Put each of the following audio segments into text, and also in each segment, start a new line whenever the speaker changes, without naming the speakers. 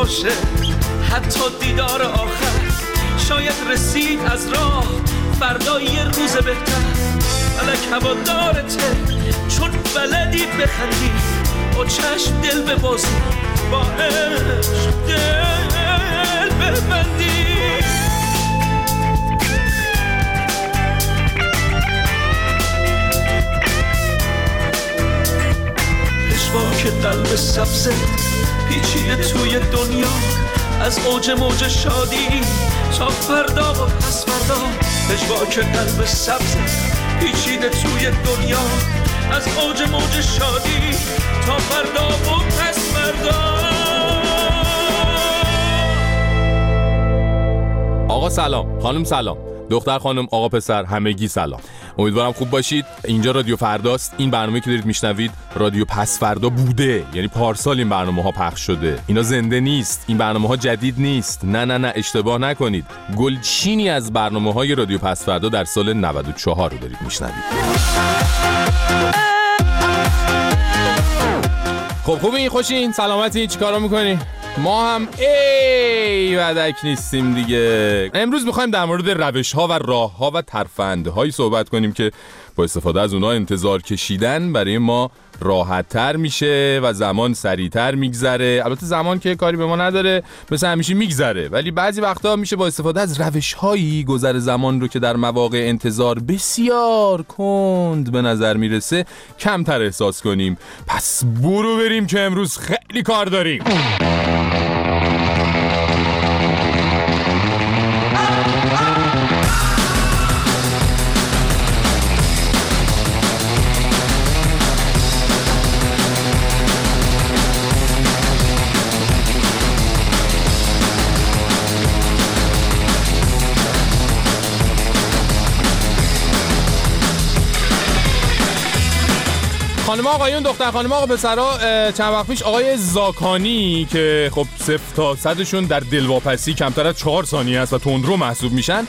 باشه حتی دیدار آخر، شاید رسید از راه فردا یه روز بهتر. فلک هوادارته چون بلدی بخندی، با چشم دل ببازی، با عشق دل ببندی. پشواک قلب سبزه پیچیده توی دنیا، از اوج موج شادی تا فردا و پس فردا. پشواک قلب سبزه پیچیده توی دنیا، از اوج موج شادی تا فردا و پس فردا.
آقا سلام، خانم سلام، دختر خانم، آقا پسر، همگی سلام. امیدوارم خوب باشید. اینجا رادیو فرداست. این برنامه که دارید میشنوید رادیو پس فردا بوده، یعنی پارسال این برنامه ها پخش شده. اینا زنده نیست، این برنامه ها جدید نیست. نه اشتباه نکنید. گلچینی از برنامه های رادیو پس فردا در سال 94 رو دارید میشنوید. خب خوبین؟ خوشین؟ سلامتین؟ چیکارا میکنین؟ ما هم ودک نیستیم دیگه. امروز میخوایم در مورد روش‌ها و راه‌ها و ترفندهایی صحبت کنیم که با استفاده از اونها انتظار کشیدن برای ما راحت‌تر میشه و زمان سریع‌تر میگذره. البته زمان که کاری به ما نداره، مثل همیشه میگذره، ولی بعضی وقتا میشه با استفاده از روش‌هایی گذر زمان رو که در مواقع انتظار بسیار کند به نظر میرسه کمتر احساس کنیم. پس برو بریم که امروز خیلی کار داریم. خانم آقایون، دختر خانم آقا پسرا، چند وقت پیش آقای زاکانی که خب 0 تا 100شون در دلواپسی کمتر از 4 ثانیه است و تندرو محسوب میشن،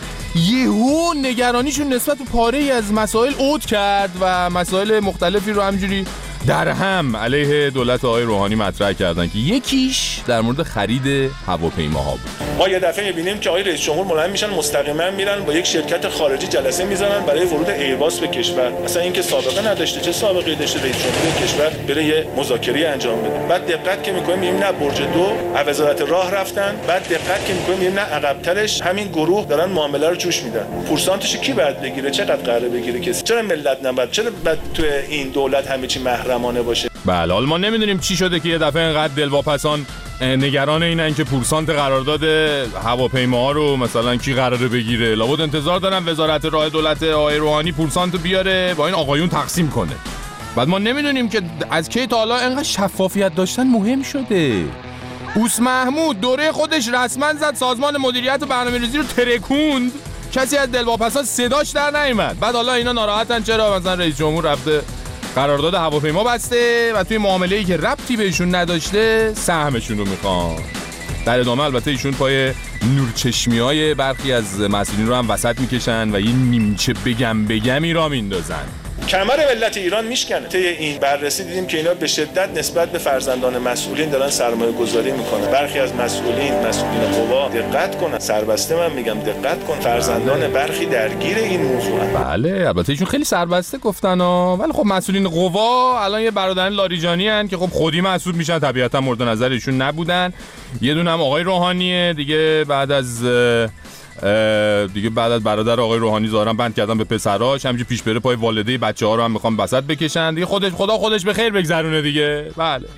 یهو نگرانیشون نسبت به پاره‌ای از مسائل عود کرد و مسائل مختلفی رو همجوری در هم علیه دولت آقای روحانی مطرح کردن که یکیش در مورد خرید هواپیماها بود.
ما یه دفعه می‌بینیم که آقای رئیس جمهور ملایم میشن مستقیما میرن با یک شرکت خارجی جلسه میزنن برای ورود ایرباس به کشور. مثلا اینکه سابقه نداشته، چه سابقه‌ای داشته رئیس جمهور کشور بره یه مذاکره انجام بده. بعد دقت که می‌کنیم می‌بینیم نه برج 2 وزارت راه رفتن، بعد دقت که می‌کنیم می‌بینیم نه عقب‌ترش همین گروه دارن معامله رو جوش میدن. پورسانتش کی بعد بگیره؟ چقدر قراره بگیره کسی؟ چرا ملت نباید؟ چرا بعد تو این دولت همه چی محرمانه باشه؟
بله، حالا ما نمیدونیم چی شده که یه دفعه اینقدر دلواپسان نگران اینن که پورسانت قرارداد هواپیماها رو مثلا کی قراره بگیره. لابد انتظار دارن وزارت راه دولت آقای روحانی پورسانت بیاره با این آقایون تقسیم کنه. بعد ما نمیدونیم که از کی تا حالا اینقدر شفافیت داشتن مهم شده. اوس محمود دوره خودش رسما زد سازمان مدیریت و برنامه‌ریزی رو ترکوند، کسی از دلواپسان صداش در نیامد. بعد حالا اینا ناراحتن چرا مثلا رئیس جمهور رفته قرارداد هواپیما بسته و توی معامله‌ای که ربطی بهشون نداشته سهمشون رو میخوان. در ادامه البته ایشون پای نورچشمی‌های برخی از مسئولین رو هم وسط میکشن و یه نیمچه بگمی را میندازن.
کمر ملت ایران میشکنه. طی این بررسی دیدیم که اینا به شدت نسبت به فرزندان مسئولین دارن سرمایه‌گذاری میکنن. برخی از مسئولین قوا دقت کنن، سربسته من میگم دقت کن، فرزندان برخی درگیر این موضوعن.
بله البته ایشون خیلی سربسته گفتن ولی خب مسئولین قوا الان یه برادران لاریجانی ان که خب خودی محسوب میشن، طبیعتا مورد نظر ایشون نبودن. یه دونه هم آقای روحانیه دیگه، بعد از برادر آقای روحانی ظاهرا بند کردن به پسراش، همینجوری پیش بره پای والده بچه‌ها رو هم میخوام وسط بکشن دیگه. خدا خودش به خیر بگذرونه دیگه. بله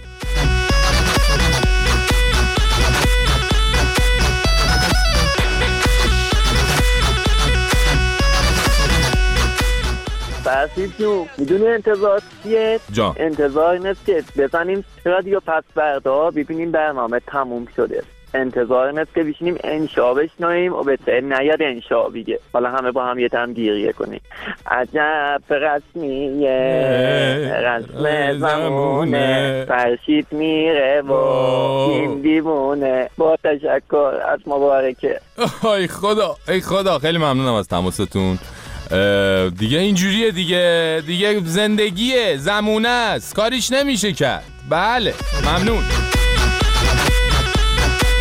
فرشید جو میدونی انتظار چیه؟
جان
انتظار اینه که بزنیم رادیو پس فردا ببینیم برنامه تموم شده. انتظار اینه که بشینیم انشا بشنویم و به نیاد انشا بگه. حالا همه با هم یه تم گیریه کنیم. عجب رسمیه رسم زمونه، فرشید میره و این دیوونه. با تشکر از مبارکه.
ای خدا خیلی ممنونم از تماستون. دیگه اینجوریه دیگه زندگیه، زمونه است، کاریش نمیشه کرد. بله ممنون.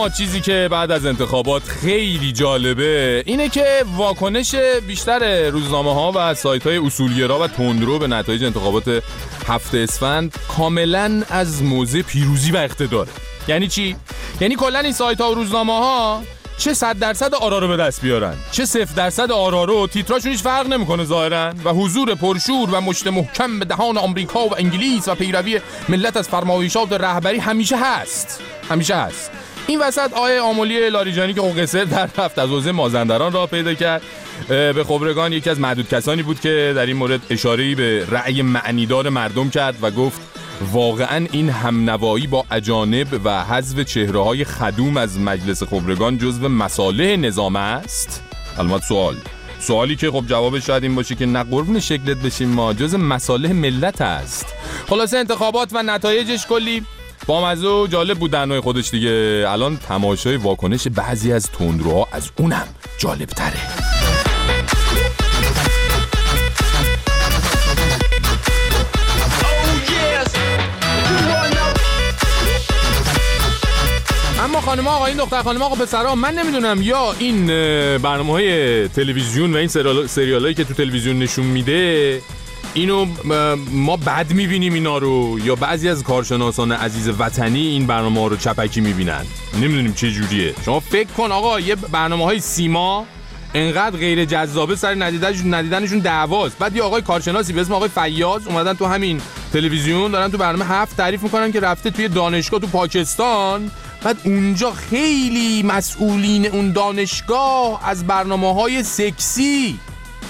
اما چیزی که بعد از انتخابات خیلی جالبه اینه که واکنش بیشتر روزنامه‌ها و سایت‌های اصولگرا و تندرو به نتایج انتخابات 7 اسفند کاملاً از موضع پیروزی و اقتداره. یعنی چی؟ یعنی کلاً این سایت‌ها و روزنامه‌ها چه 100% آرا رو به دست بیارن چه 0% آرا رو، تیتراشون هیچ فرق نمیکنه ظاهرا و حضور پرشور و مشت محکم به دهان آمریکا و انگلیس و پیروی ملت از فرمایشات رهبری همیشه هست. این وسط آیه آملی لاریجانی که قصر در رفت از حوزه مازندران راه پیدا کرد به خبرگان یکی از معدود کسانی بود که در این مورد اشاره‌ای به رأی معنیدار مردم کرد و گفت واقعا این همنوایی با اجانب و حذف چهره‌های خدوم از مجلس خبرگان جزو مصالح نظام است؟ البته سوالی که خب جوابش شاید این باشه که نه قربون شکلت بشیم ما، جزو مصالح ملت است. خلاصه انتخابات و نتایجش کلی بامزه و جالب بود در نوع خودش دیگه. الان تماشای واکنش بعضی از تندروها از اونم جالب تره. اما خانم آقا این دختر خانم آقا پسرها من نمیدونم یا این برنامه‌های تلویزیون و این سریالایی که تو تلویزیون نشون میده اینو ما بد میبینیم اینا رو، یا بعضی از کارشناسان عزیز وطنی این برنامه رو چپکی میبینن. نمیدونیم چه جوریه. شما فکر کن آقا یه برنامه‌های سیما انقدر غیر جذابه سر ندیدنشون دعواست، بعد یه آقای کارشناسی به اسم آقای فیاض اومدن تو همین تلویزیون دارن تو برنامه 7 تعریف میکنن که رفته توی دانشگاه تو پاکستان، بعد اونجا خیلی مسئولین اون دانشگاه از برنامه‌های سکسی،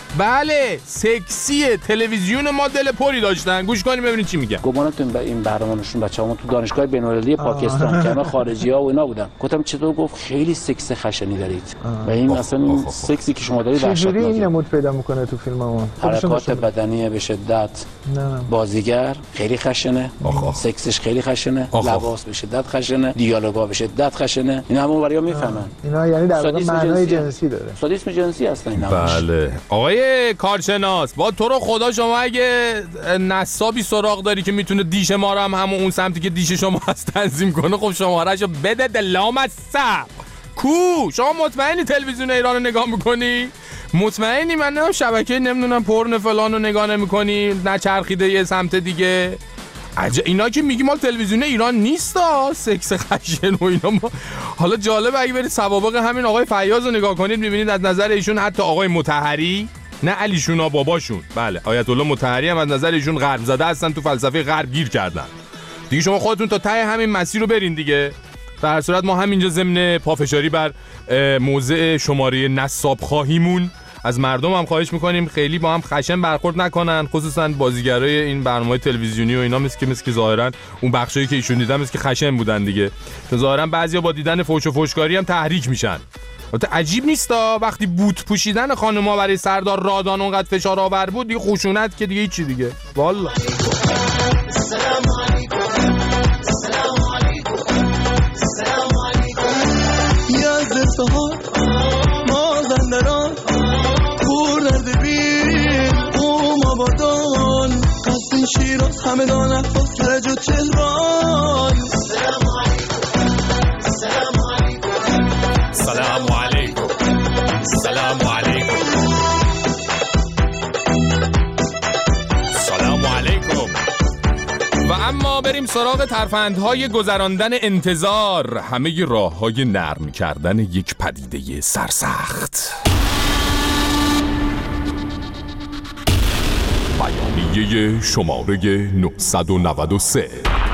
بله سکسی تلویزیون ما دل پری داشتن. گوش کنیم ببینید چی میگن.
گمانتون به این برنامه‌شون بچه‌ها تو دانشگاه بین‌المللی پاکستان که همه خارجی‌ها و اینا بودن. گفتم چطور؟ گفت خیلی سکس خشنی دارید. و این اصلا سکسی که شما دارید
چجوری این نمود پیدا میکنه تو فیلممون؟
حرکات بدنی به شدت، بازیگر خیلی خشنه، سکسش خیلی خشنه، لباس به شدت خشنه، دیالوگا به شدت خشنه. اینا همون بریا میفهمن.
اینا یعنی در واقع معنای جنسی داره.
سادیسم جنسی هستن اینا.
بله. آقای کارشناس با تو رو خدا شما اگه نصابی سراغ داری که میتونه دیش ما رو هم همون اون سمتی که دیش شما هست تنظیم کنه، خب شمارهشو بده دلام از سب کو. شما مطمئنی تلویزیون ایران رو نگاه میکنی؟ مطمئنی؟ من نمیدونم شبکه نمیدونم پورن فلان رو نگاه نمیکنی نچرخیده یه سمت دیگه؟ اینا که میگی مال تلویزیون ایران نیستا، سکس خشن و اینا. حالا جالبه اگه برید سوابق همین آقای فیاض رو نگاه کنید میبینید از نظر ایشون حتی آقای مطهری، نه علیشون باباشون، بله آیت الله مطهری هم از نظر ایشون غرب زده هستن، تو فلسفه غرب گیر کردن دیگه. شما خودتون تا ته همین مسیر رو برین دیگه. در هر صورت ما همینجا ضمن پافشاری بر موضع شماره نصاب خواهیمون از مردم هم خواهش میکنیم خیلی با هم خشن برخورد نکنن، خصوصا بازیگرای این برنامه‌های تلویزیونی و اینا مثل که ظاهرا اون بخشایی که ایشون دیدن مثل که خشن بودن دیگه. ظاهرا بعضیا با دیدن فوش و فوشکاری هم تحریک میشن. البته عجیب نیستا وقتی بوت پوشیدن خانم‌ها برای سردار رادان اونقدر فشار آور بود دیگه خشونت که دیگه هیچی دیگه. والله
شیراز همدان افاس کرج و تهران.
سلام علیکم. سلام علیکم. سلام علیکم. و اما بریم سراغ ترفندهای گذراندن انتظار، همه راه‌های نرم کردن یک پدیده سرسخت. بیانیه شماره 993.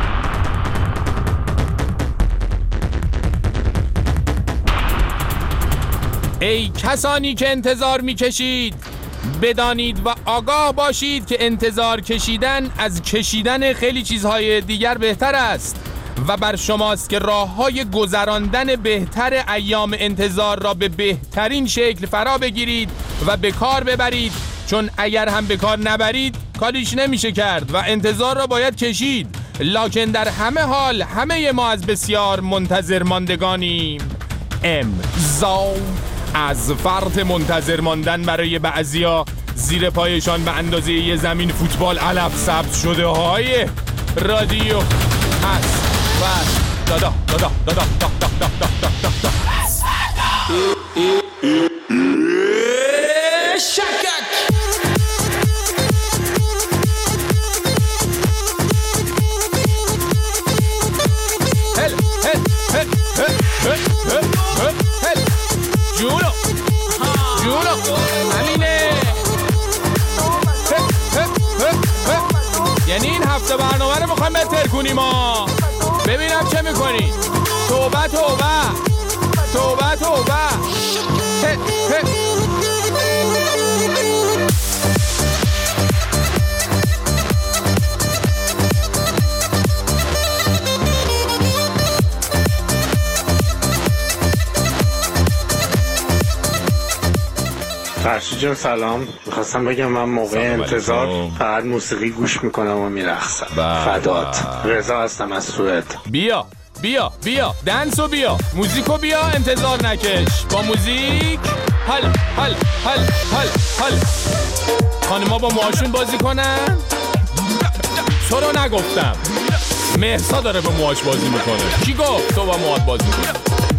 ای کسانی که انتظار می‌کشید، بدانید و آگاه باشید که انتظار کشیدن از کشیدن خیلی چیزهای دیگر بهتر است و بر شماست که راه‌های گذراندن بهتر ایام انتظار را به بهترین شکل فرا بگیرید و به کار ببرید، چون اگر هم به کار نبرید کاریش نمیشه کرد و انتظار را باید کشید. لکن در همه حال همه ما از بسیار منتظر ماندگانیم. امضا از فرط منتظر ماندن برای بعضیا زیر پایشان به اندازه یه زمین فوتبال علف ثبت شده های رادیو هست و دادا دادا دادا دادا
شکک
هل هل هل هل هل هل هل جونو جونو همینه. یعنی این هفته برنامه رو میخوایم بهتر کنیم ها. ببینم چه میکنی. توبه توبه توبه توبه.
فرشی جان سلام. میخواستم بگم من موقع انتظار فقط موسیقی گوش میکنم و میرقصم. فدات. رضا هستم از سوئد.
بیا بیا بیا دنسو بیا موزیکو بیا انتظار نکش. با موزیک حل حل حل حل حل. خانما با موهاشون بازی کنن. تو رو نگفتم. مهسا داره با موهاش بازی میکنه. کی گفت تو با موهات بازی کنه؟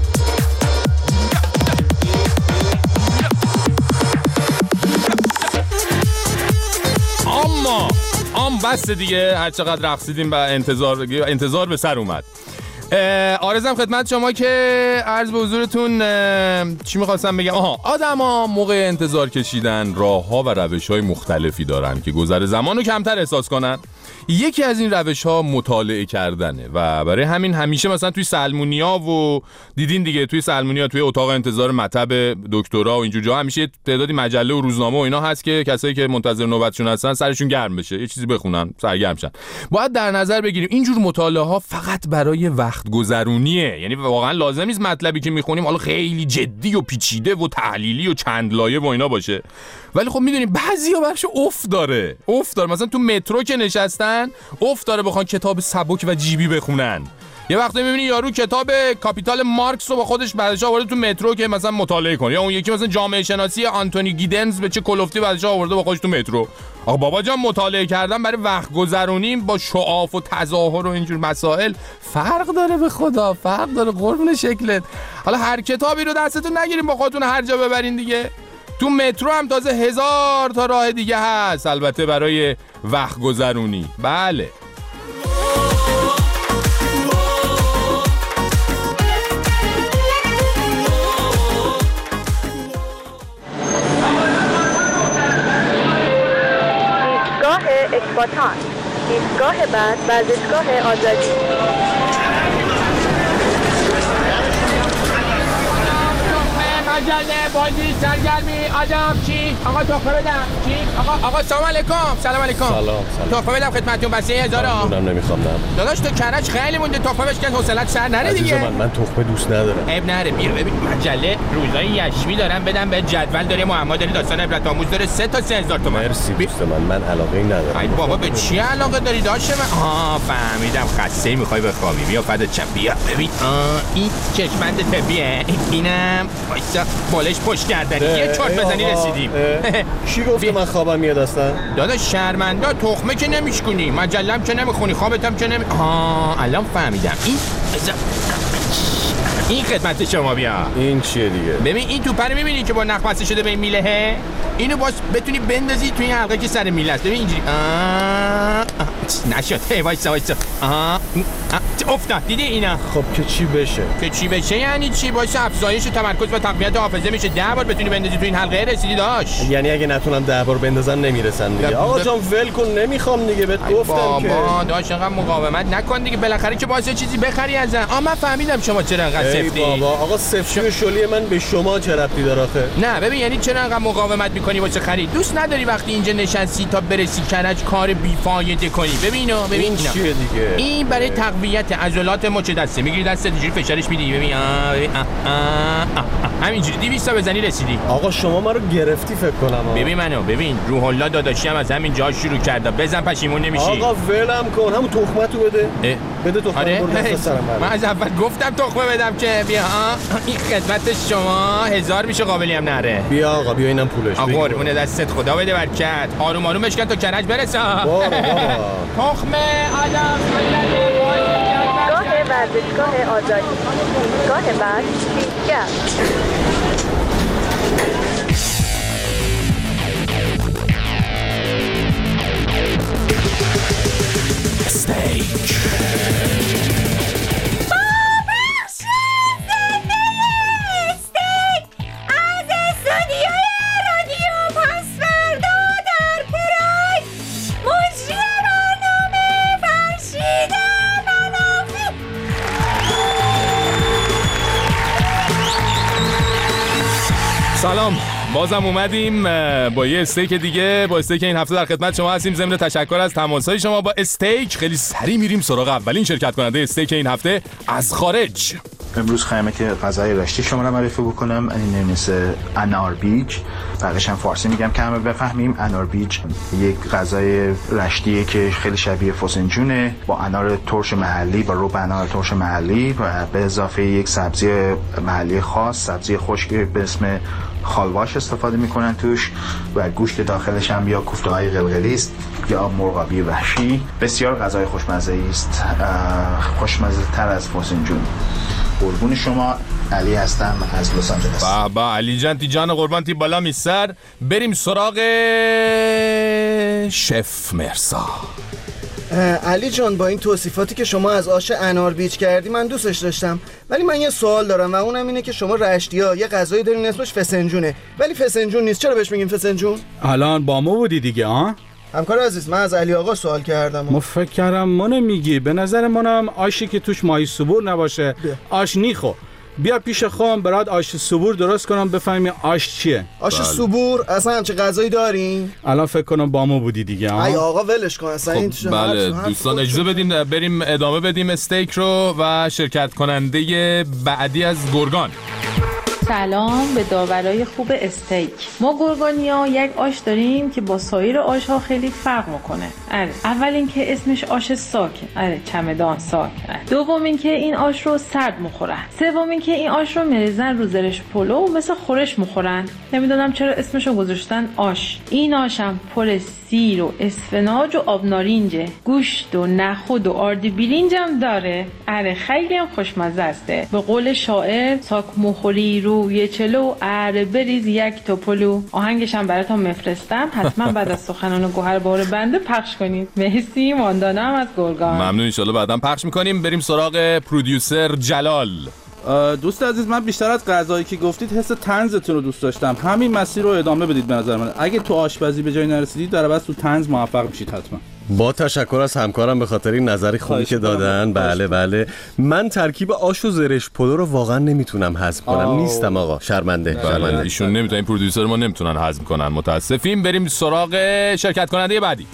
بس دیگه هر چقدر رقصیدیم و انتظار به سر اومد. آرزم خدمت شما که عرض به حضورتون چی میخواستم بگم. آدم ها موقع انتظار کشیدن راه ها و روش های مختلفی دارن که گذر زمان رو کمتر احساس کنن. یکی از این روش ها مطالعه کردنه و برای همین همیشه مثلا توی سلمونیا و دیدین دیگه توی سلمونیا توی اتاق انتظار مطب دکترا و اینجور جا همیشه تعدادی مجله و روزنامه و اینا هست که کسایی که منتظر نوبتشون هستن سرشون گرم بشه، یه چیزی بخونن، سرگرم شن. باید در نظر بگیریم اینجور مطالعه ها فقط برای وقت گذرونیه، یعنی واقعا لازم نیست مطلبی که میخونیم حالا خیلی جدی و پیچیده و تحلیلی و چند لایه و اینا باشه. ولی خب میدونیم بعضیا براش افت داره. مثلا تو مترو که نشستن افت داره بخوان کتاب سبک و جیبی بخونن. یه وقتی میبینی یارو کتاب کاپیتال مارکس رو با خودش بعدش آورده تو مترو که مثلا مطالعه کنه، یا اون یکی مثلا جامعه شناسی آنتونی گیدنز به چه کلفتی بعدش آورده با خودش تو مترو. آقا بابا جان مطالعه کردن برای وقت گذرونیم با شعاف و تظاهر و اینجور مسائل فرق داره، به خدا فرق داره قربون شکلت. حالا هر کتابی رو دستتون نگیریم با خودتون هر جا ببرین دیگه. تو مترو هم تازه 1000 تا راه دیگه هست البته برای وقت گذرونی. بله
ایستگاه اکباتان، ایستگاه بعد ورزشگاه آزادی.
مجله بازی سرگرمی آدم چی؟ آقا تخمه بدم چی؟ آقا سلام علیکم. سلام علیکم.
سلام.
تخمه بدم خدمتتون بس 1000.
من نمیخوام.
داداش تو کرج خیلی مونده تخمه بشکن حوصله‌ات سر نره دیگه.
من تخمه دوست ندارم.
عیب نره بیا ببین مجله روزای یشمی دارم بدم به جدول داره معما داره داستان عبرت آموز داره 3 تا 3000 تومان.
مرسی دوست من علاقه ندارم.
ای بابا به چی علاقه داری داشه من؟ فهمیدم خسته میخوای بخوابی. بیا فدات چم بیا ببین این چشمند طبیعه اینم وایسا بالش پشت کردنی یه چرت بزنی رسیدیم.
کی گفت من خوابم میاد اصلا؟
داداش شرمنده تخمه که نمیشکنی مجلم که نمیخونی خوابتم که الان فهمیدم. این خدمت شما بیا.
این چیه دیگه؟
ببین این توپه رو میبینی که با نخ بسته شده به این میلهه، اینو باز بتونی بندازی توی این حلقه که سر میله است. ببین اینجوری نشد. وایسا افتاد دیدی اینا.
خب که چی بشه
یعنی چی؟ باشه افزایش تمرکز و تقویت حافظه میشه. 10 بار بتونی بندازی توی این حلقه رسیدی داش.
یعنی اگه نتونم 10 بار بندازن نمیرسن دیگه. آقا جان ول کن نمیخوام دیگه بهت گفتم که
بابا داش انقدر مقاومت نکن دیگه بالاخره که واسه چیزی بخری ازن. من فهمیدم شما چرا انقدر سفتی.
بابا آقا سفتی و شلی من به شما چه ربطی داره آخه؟
نه ببین یعنی چرا انقدر مقاومت میکنی واسه خرید؟ دوست نداری وقتی اینجا نشستی تا برسی کرج کار بیفایده کنی؟ ببین
این چیه دیگه؟
این برای تقویت عضلات مچ دسته. میگیری دستت اینجوری فشارش میدی. ببین همینجوری 200 تا بزنی رسیدی.
آقا شما ما رو گرفتی فکر کنم.
ببین منو ببین روح الله داداشی هم از همین جا شروع کرده. بزن پشیمون نمیشی.
آقا ولم کن همون تخمتو بده تخمه رو دست سرم.
من از اول گفتم تخمه بدم که بیا این خدمت شما 1000 میشه قابلی هم نره.
بیا آقا بیا اینم پولش.
آقا قربون دستت خدا بده برکت. آروم آروم بشکن تا کرج برسه.
بابا
تخمه آدم
ایستگاه ورزشگاه آزادی. ایستگاه بعد پیشگر.
استیک.
سلام، بازم اومدیم با یه استیک دیگه. با استیک این هفته در خدمت شما هستیم. ضمن تشکر از تماس‌های شما با استیک خیلی سریع میریم سراغ اولین شرکت کننده استیک این هفته از خارج.
امروز خدمت غذای رشتی شما رو معرفی بکنم. این مثل انار بیج، بعدش هم فارسی میگم که همه بفهمیم. انار بیج یک غذای رشتیه که خیلی شبیه فسنجونه، با انار ترش محلی، با رب انار ترش محلی و به اضافه یک سبزی محلی خاص، سبزی خشک به اسم خالواش استفاده میکنن توش و گوشت داخلش هم یا کوفته های قلقلی است یا مرغابی وحشی. بسیار غذای خوشمزه است، خوشمزه تر از فسنجون. قربون شما، علی هستم از لس آنجلس.
بابا علی جان قربانتی بالا میسر. بریم سراغ شف مرسا.
علی جان، با این توصیفاتی که شما از آش انار بیج کردی من دوستش داشتم، ولی من یه سوال دارم و اونم اینه که شما رشتی‌ها یه غذایی دارین اسمش فسنجونه ولی فسنجون نیست، چرا بهش میگیم فسنجون؟
الان با ما بودی دیگه ها؟
همکار عزیز، من از علی آقا سوال کردم.
ما فکر کردم ما نمیگی. به نظر منم آشی که توش ماهی سبور نباشه آش نیخو. بیا پیش خودم برات آش سبور درست کنم بفهمی آش چیه.
آش سبور اصلا همچه غذایی دارین؟
الان فکر کنم با ما بودی دیگه ها.
ای آقا ولش کن اصلا. این
بله دوستان اجازه بدین بریم ادامه بدیم استیک رو و شرکت کننده بعدی از گرگان.
سلام به داورای خوب استیک. ما گرگانیا یک آش داریم که با سایر آش‌ها خیلی فرق میکنه. اول اینکه اسمش آش ساکه. چمدان ساک. دوم اینکه این آش رو سرد میخورن. سوم اینکه این آش رو میریزن رو زرش پلو مثل خورش میخورن. نمیدونم چرا اسمش رو گذاشتن آش. این آشم پر سیر و اسفناج و آب نارنجه. گوشت و نخود و آردی بیرینج هم داره. خیلی هم خوشمزه است. به قول شاعر ساک مخوری رو یه چلو بریز یک تا پلو. آهنگش هم براتون میفرستم، حتما بعد از سخنان گوهر بار بنده پخش کنید. مرسی. ماندانا هم از گرگان.
ممنون، ان شاءالله بعداً پخش میکنیم. بریم سراغ پرودیوسر جلال.
دوست عزیز، من بیشتر از غذایی که گفتید حس طنزتون رو دوست داشتم. همین مسیر رو ادامه بدید به نظر من. اگه تو آشپزی به جای نرسیدید در عوض تو طنز موفق میشید حتما.
با تشکر از همکارم به خاطر این نظری خوبی که دادن. بله من ترکیب آش و زرش پلو رو واقعا نمیتونم هضم کنم. نیستم آقا، شرمنده.
ایشون نمیتونن، این پرودیوسر ما نمیتونن هضم کنن، متاسفیم. بریم سراغ شرکت کننده بعدی.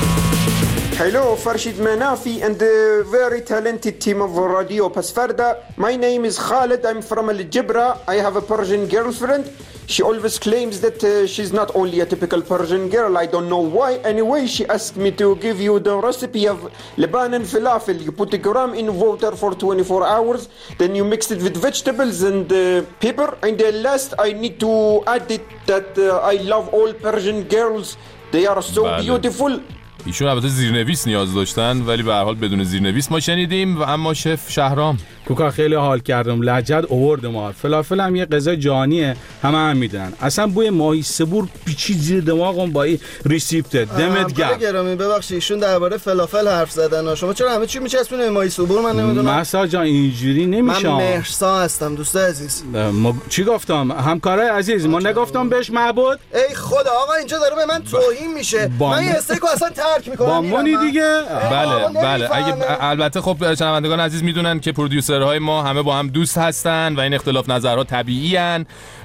Hello, Farshid Manafi and the very talented team of Radio Pasfarda. My name is Khaled. I'm from Al Jibra. I have a Persian girlfriend. She always claims that she's not only a typical Persian girl. I don't know why. Anyway, she asked me to give you the recipe of Lebanon falafel. You put a gram in water for 24 hours. Then you mix it with vegetables and pepper. And then last, I need to add it that I love all Persian girls. They are so beautiful.
ایشون البته زیرنویس نیاز داشتن ولی به هر حال بدون زیرنویس ما شنیدیم. و اما شف شهرام.
کوکا خیلی حال کردم، لجد اوورد ما. فلافل هم یه غذای جهانیه، هم میدونن. اصلا بوی ماهی سبور پیچید زیر دماغم با این ریسیپت. دمت
گرم. ببخشید ایشون درباره فلافل حرف زدن. شما چرا همه چی میچسبونید ماهی سبور؟ من نمیدونم.
مسا جان اینجوری نمیشه.
من مرسا هستم دوست عزیز.
چی گفتم همکارای عزیز؟ ما نگفتم بهش معبود؟
ای خدا آقا اینجا داره به من توهین میشه. من این استیکو اصلا ترک میکنم.
با مونی دیگه.
بله اگه البته خب شنوندگان عزیز میدونن که پرودیوسرهای ما همه با هم دوست هستن و این اختلاف نظرها طبیعی ان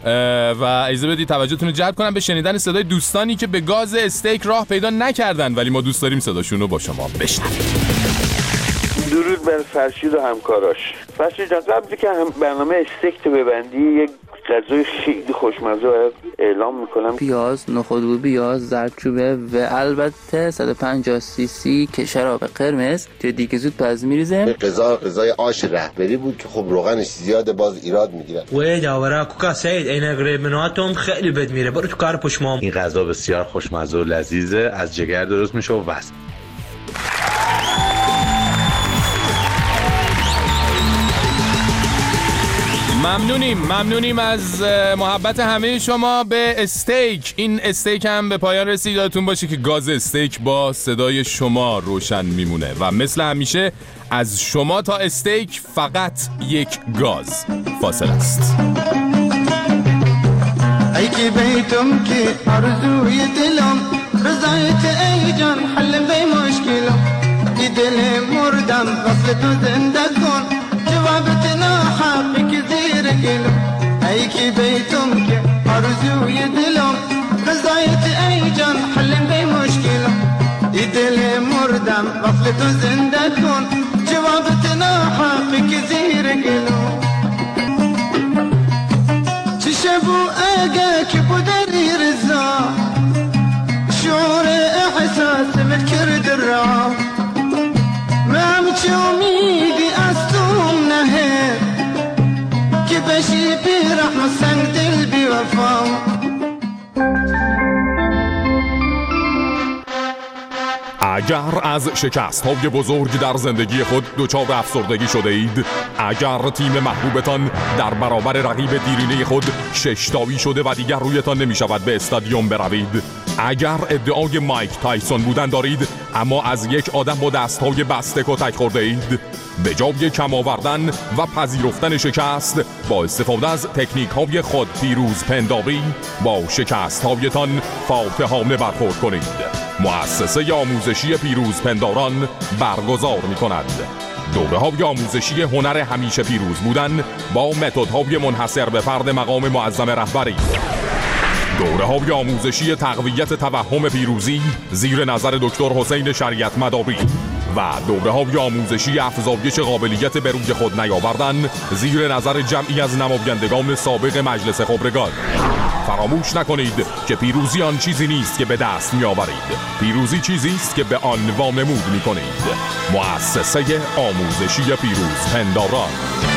و اجازه بدید توجهتون رو جلب کنم به شنیدن صدای دوستانی که به گاز استیک راه پیدا نکردن ولی ما دوست داریم صداشون رو با شما بشنویم.
درود بر فرشید و همکاراش. فرشید جان، قبل که برنامه استیک تو ببندی یک غذای خیلی خوشمزه اعلام میکنم.
پیاز، نخودوبیا، زردچوبه و البته 150 سی سی که شراب قرمز که دیگه زود پز میریزه.
غذای آش رهبری بود که خب روغنش زیاده باز ایراد میگیره.
و داورا کوکا سید عین قریب مناتم خیلی بد میره. برو تو کار پشمام.
این غذا بسیار خوشمزه و لذیذه، از جگر درست میشه و وصف.
ممنونیم از محبت همه شما به استیک. این استیک هم به پایان رسید. یادتون باشه که گاز استیک با صدای شما روشن میمونه و مثل همیشه از شما تا استیک فقط یک گاز فاصله است.
ای که بیتم که آرزوی دلم رضایت ای جان حل به مشکلم ای دل مردم وصل تو زنده کن جوابت ناحقی که زیر گلم ای که بیتم که آرزوی دلم رضایت ای جان حل به مشکلم ای دل مردم وصل تو زنده کن جوابت ناحقی که زیر گلم شبو اگه که بودری رضا شعور احساس من کرد الرعا ما همچه امیدی از توم نهه که بشی بی رحم سنگ دل بی وفا
اگر از شکست‌های بزرگ در زندگی خود دچار افسردگی شده اید، اگر تیم محبوبتان در برابر رقیب دیرینه خود ششتاوی شده و دیگر رویتان نمی شود به استادیوم بروید، اگر ادعای مایک تایسون بودن دارید اما از یک آدم با دست‌های بسته کتک خورده اید، به جای کم آوردن و پذیرفتن شکست با استفاده از تکنیک‌های خود پیروز پنداری با شکست‌هایتان فاتحانه برخورد کنید. مؤسسه آموزشی پیروز پنداران برگزار می کند دوره‌های آموزشی هنر همیشه پیروز بودن با متدهای منحصر به فرد مقام معظم رهبری، دوره‌های آموزشی تقویت توهم پیروزی زیر نظر دکتر حسین شریعت مداری و دوره‌های آموزشی افزایش قابلیت به روی خود نیاوردن زیر نظر جمعی از نمایندگان سابق مجلس خبرگان. فراموش نکنید که پیروزی آن چیزی نیست که به دست می‌آورید، پیروزی چیزی است که به آن وانمود می‌کنید. مؤسسه آموزشی پیروز پنداران.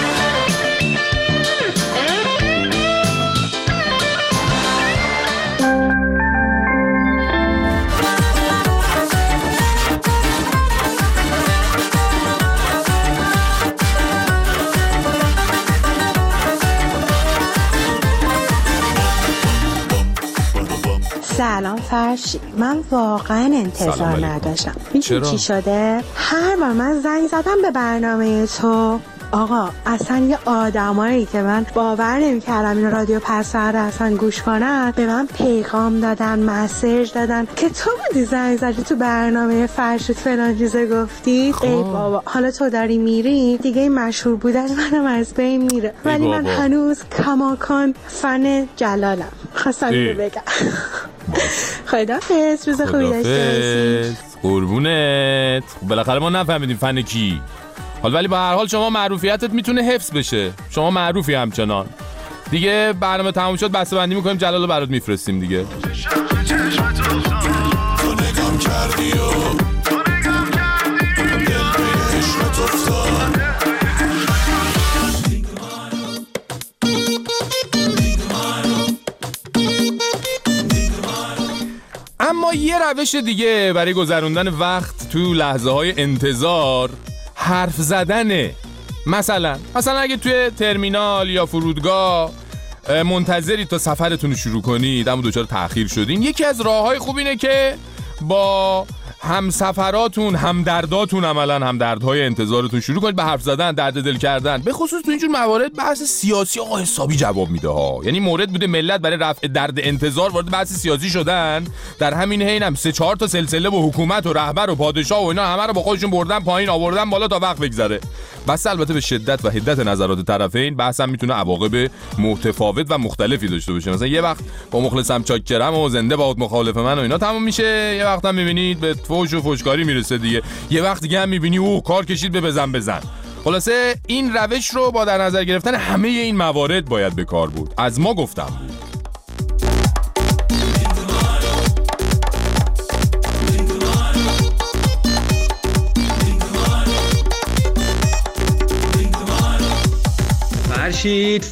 سلام فرشی، من واقعا انتظار نداشتم. میدونی چی شده؟ هر بار من زنگ زدم به برنامه تو آقا اصلا یه آدمایی که من باور نمی‌کردم این رادیو پس فردا اصلا گوش کنن به من پیغام دادن، مسیج دادن که تو بودی زنگ زدی تو برنامه فرشید فلان چیزه گفتی. ای بابا حالا تو داری میری دیگه این مشهور بودن منم از بین میره، ولی من هنوز کماکان فن جلالم. خواستم بگم خداحافظ، روز خوبی داشته باشی.
قربونت. بالاخره ما نفهمیدیم فن کی. حالا ولی به هر حال شما معروفیتت میتونه حفظ بشه، شما معروفی همچنان دیگه. برنامه تموم شد بسته بندی میکنیم، جلالو برات میفرستیم دیگه. اما یه روش دیگه برای گذروندن وقت تو لحظه های انتظار حرف زدنه. مثلا اگه توی ترمینال یا فرودگاه منتظری تا سفرتون رو شروع کنید اما دچار تأخیر شدین، یکی از راه‌های خوب اینه که با همسفراتون، همدرداتون، عملاً همدردهای انتظارتون شروع کنید به حرف زدن، درد دل کردن. به خصوص تو اینجور موارد بحث سیاسی آقا حسابی جواب میده ها. یعنی مورد بوده ملت برای رفع درد انتظار وارد بحث سیاسی شدن، در همین حین هم 3-4 تا سلسله با حکومت و رهبر و پادشاه و اینا همه رو با خودشون بردن پایین آوردن بالا تا وقت بگذره. بس البته به شدت و حدت نظرات طرفین بحث هم میتونه عواقب متفاوت و مختلفی داشته باشه. مثلا یه وقت با مخلصم چاکرم و زنده باد مخالف من و اینا تموم میشه، یه وقت هم میبینید به فوش و فوشکاری میرسه دیگه، یه وقت دیگه هم میبینی او کار کشید به بزن. خلاصه این روش رو با در نظر گرفتن همه این موارد باید به کار بود. از ما گفتم بود.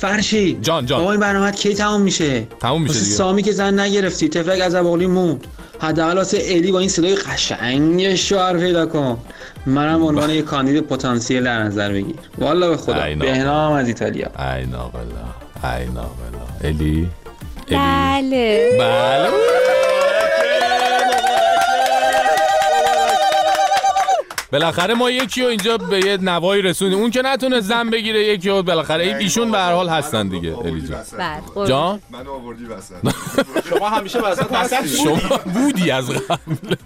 فرشید
جان
بابا این برنامه کی تموم میشه؟
تموم میشه دیگه.
سامی که زن نگرفتی تفلک از ابولی موند.
حداقل واسه الی با این صدای قشنگ شعر پیدا کن. منم عنوان یک کاندید پتانسیل در نظر بگیر. والله به خدا. بهنام از ایتالیا.
ای ناقلا. الی؟
بله.
بالاخره ما یکی رو اینجا به یه نوایی رسوندیم. اون که نتونه زن بگیره یکی رو بالاخره ایشون به هر حال هستن دیگه. الی جان. جان؟
منو آوردی وسط.
شما همیشه وسط هستی.
شما بودی از قبل.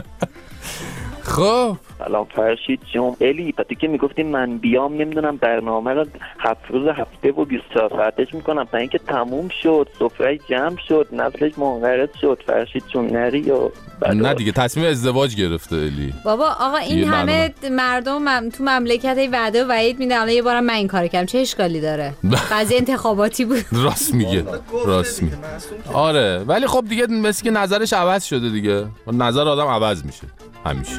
خب
سلام فرشید جون. الی تو که میگفتی من بیام نمیدونم برنامه رو 7 روز هفته و 24 ساعتش میکنم تا اینکه تموم شد سفره جمع شد نسلش منقرض شد. فرشید جون نری و
نه دیگه تصمیم ازدواج گرفته الی.
بابا آقا این همه مردم تو مملکت وعده و وعید میدن. الان یه بارم من این کارو کردم چه اشکالی داره؟ قضیه انتخاباتی بود.
راست میگه. آره ولی خب دیگه مثل که نظرش عوض شده دیگه. نظر آدم عوض میشه همیشه.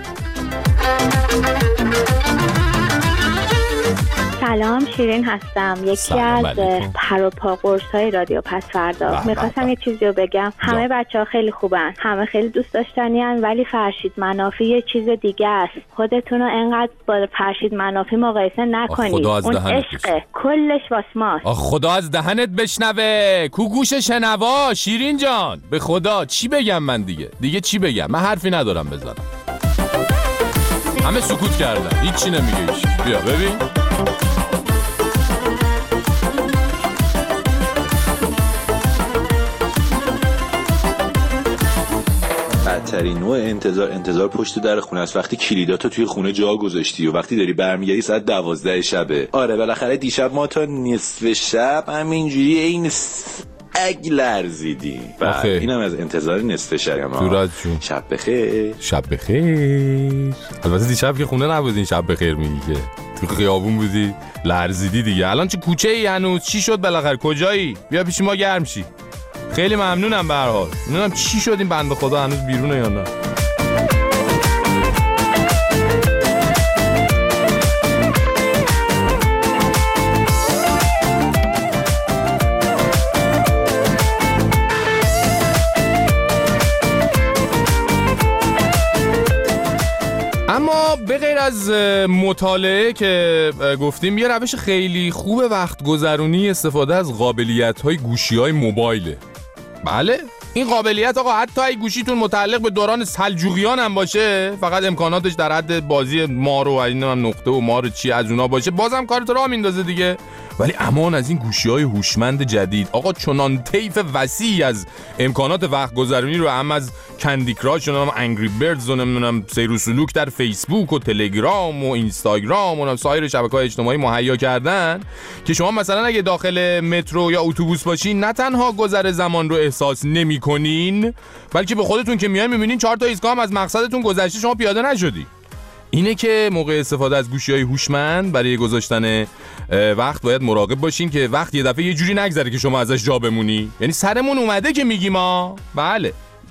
سلام شیرین هستم. یکی از پر و پا قرص‌های رادیو پس فردا. میخواستم یه چیزی رو بگم. همه بچه‌ها خیلی خوبن، همه خیلی دوست داشتنی‌ان، ولی فرشید منافی یه چیز دیگه است. خودتون رو انقدر با فرشید منافی مقایسه نکنید. اون عشق کلش واسه ماست.
خدا از دهنت بشنوه. کو گوش شنوا شیرین جان. به خدا چی بگم من دیگه چی بگم؟ من حرفی ندارم بزنم. همه سکوت کردن. هیچی نمیگه ایش. بیا ببین.
بدترین نوع انتظار پشت در خونه است وقتی کلیداتو توی خونه جا گذاشتی و وقتی داری برمیگردی ساعت 12 شبه. آره بالاخره دیشب ما تا نصف شب همینجوری این اگ لرزیدیم. اینم از انتظار نصف شب. شب بخیر.
البته دیشب که خونه نبودین شب بخیر میگی که تو خیابون بودی لرزیدی دیگه. الان چه کوچه ای هنوز؟ چی شد بالاخره؟ کجایی؟ بیا پیش ما گرم شی. خیلی ممنونم به هر حال. نمیدونم چی شد این بنده خدا هنوز بیرونه یا نه. اما به غیر از مطالعه که گفتیم یه روش خیلی خوب وقت گذرونی استفاده از قابلیت‌های گوشی‌های موبایله. بله این قابلیت آقا حتی اگه گوشیتون متعلق به دوران سلجوقیان هم باشه، فقط امکاناتش در حد بازی مار و اینم نقطه و مار چی از اونا باشه، بازم کارت راه میندازه دیگه. ولی امان از این گوشی‌های هوشمند جدید آقا، چنان طیف وسیعی از امکانات وقت گذرونی رو هم از کندی کراش و انگری بردز و نمیدونم سیر و سلوک در فیسبوک و تلگرام و اینستاگرام و سایر شبکه‌های اجتماعی مهیا کردن که شما مثلا اگه داخل مترو یا اتوبوس باشین نه تنها گذر زمان رو احساس نمی‌کنین، بلکه به خودتون که میای می‌بینین 4 تا ایستگاه هم از مقصدتون گذشته شما پیاده نشدی. اینه که موقع استفاده از گوشی‌های هوشمند برای گذاشتن وقت باید مراقب باشین که وقت یه دفعه یه جوری نگذره که شما ازش جا بمونی. یعنی سرمون اومده که میگیم ما. بله.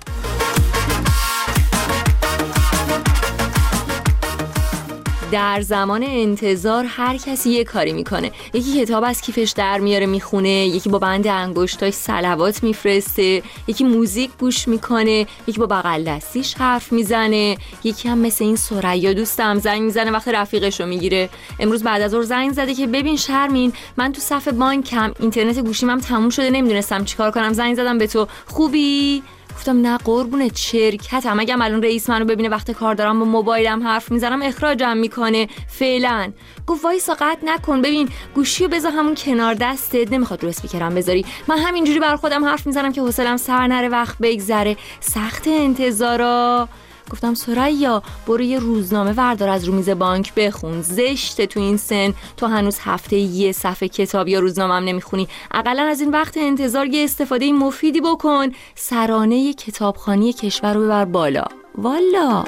در زمان انتظار هر کسی یه کاری میکنه. یکی کتاب از کیفش در میاره میخونه، یکی با بند انگشتاش صلوات میفرسته، یکی موزیک گوش میکنه، یکی با بغل دستیش حرف میزنه، یکی هم مثل این ثریا دوستم زنگ میزنه وقت رفیقشو میگیره. امروز بعد از ظهر زنگ زده که ببین شرمین من تو صف بانکم، اینترنت گوشیمم تموم شده، نمیدونستم چیکار کنم، زنگ زدم به تو، خوبی؟ گفتم نه قربونت شرکتم، اگه الان رئیس منو ببینه وقت کار دارم با موبایلم حرف میزنم اخراجم میکنه فعلا. گفت وایسا قطع نکن، ببین گوشیو بذار همون کنار دستت، نمیخواد رو اسپیکرم بذاری، من همینجوری بر خودم حرف میزنم که حوصله‌ام سر نره وقت بگذره. سخت انتظارا. گفتم ثریا برو یه روزنامه وردار از رو میز بانک بخون، زشته تو این سن تو هنوز هفته یه صفحه کتاب یا روزنامه هم نمیخونی، اقلا از این وقت انتظار یه استفاده مفیدی بکن، سرانه کتابخوانی کشور رو ببر بالا. والا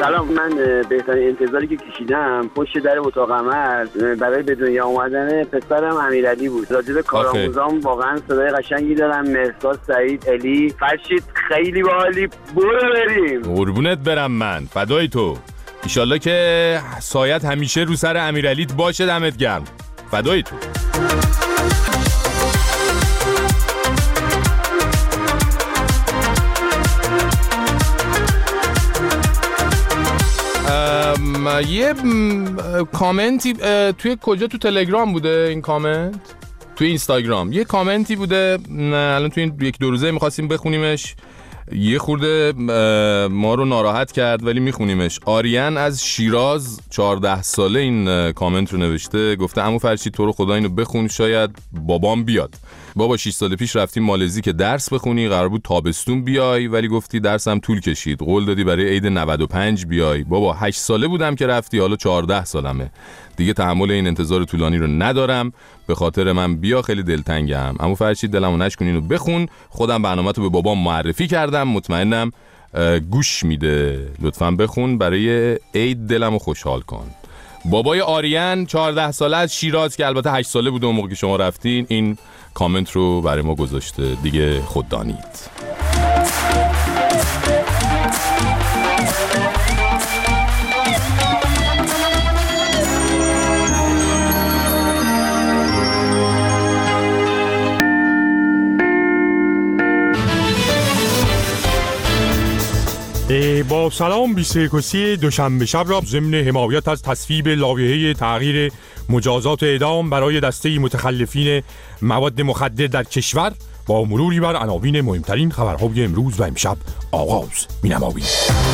سلام، من بهترین انتظاری که کشیدم پشت در اتاق عمل برای به دنیا اومدن پسرم امیرعلی بود. راجع به کارآموزام واقعا صدای قشنگی دارم، مهرداد، سعید، الی، فرشید، خیلی باحالی. برو بریم.
قربونت برم، من فدای تو. ایشالله که سایت همیشه رو سر امیرعلیت باشه. دمت گرم، فدای تو. یه کامنتی توی کجا، تو تلگرام بوده این کامنت؟ توی اینستاگرام یه کامنتی بوده، الان توی این یک دو روزه میخواستیم بخونیمش، یه خورده ما رو ناراحت کرد ولی میخونیمش. آریان از شیراز 14 ساله این کامنت رو نوشته، گفته عمو فرشید تو رو خدا اینو بخون شاید بابام بیاد. بابا 6 سال پیش رفتیم مالزی که درس بخونی، قرار بود تابستون بیای ولی گفتی درسم طول کشید، قول دادی برای عید 95 بیای. بابا 8 ساله بودم که رفتی، حالا 14 سالمه دیگه، تحمل این انتظار طولانی رو ندارم، به خاطر من بیا، خیلی دلتنگم. عمو فرشید دلمو نشکن، اینو بخون. خودم برنامه‌تو به بابام معرفی کردم، مطمئنم گوش میده. لطفاً بخون برای عید دلمو خوشحال کن. بابای آریان 14 ساله از شیراز که البته 8 ساله بوده اون موقع که شما رفتین، این کامنت رو برای ما گذاشته. دیگه خود دانید.
با سلام 21 دوشنبه شب را ضمن حمایت از تصویب لایحه تغییر مجازات اعدام برای دسته متخلفین مواد مخدر در کشور با مروری بر عناوین مهمترین خبرهای امروز و امشب آغاز می‌نماییم.